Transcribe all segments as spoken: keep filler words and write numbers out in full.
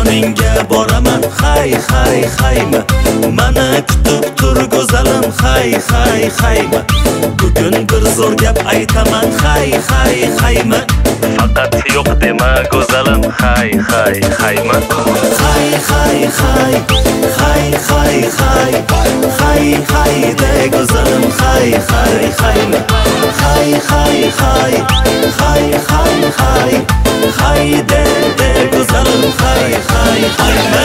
yo'lingga boraman hay hay hayma mana kutib tur go'zalim hay hay hayma bugun bir zo'r gap aytaman hay hay hayma faqat yo'q dema go'zalim hay hay hayma hay hay hay hay hay hay hay hay de go'zalim hay hay hayma hay hay hay hay hay hay hay de de go'zalim hay hay hayma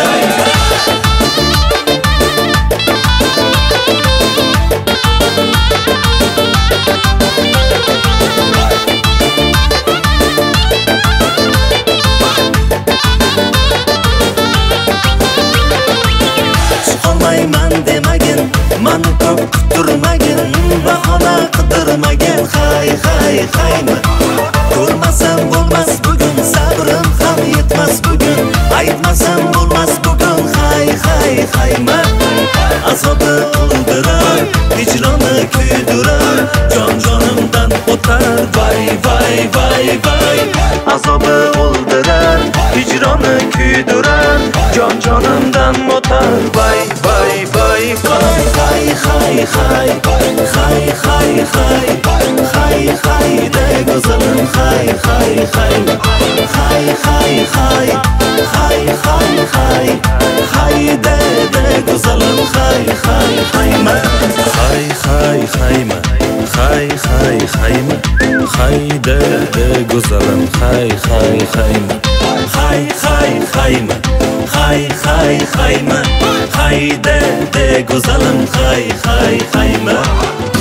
Olmayman demagin, mani ko'p kuturmagin, bahona qidirmagin, hay hay hayma ko'rmasam bo'lmas bugun, sabrim ham yetmas bugun, aytmasam bo'lmas bugun, hay hay hayma azobi o'ldirar, hijroni kuydirar, jon jonimdan o'tar, vay vay vay vay azobi o'ldirar, hijroni kuydirar, jon jonimdan o'tar, vay vay vay vay hay hay hay hay hay hay hay hay de go'zalim hay hay hay hay hay hay hay hay hay hay de de go'zalim hay hay hayma hay hay hayma hay hay hayma hay de de go'zalim hay hay hayma hay hay hayma hay hay hayma hay de de go'zalim hay hay hayma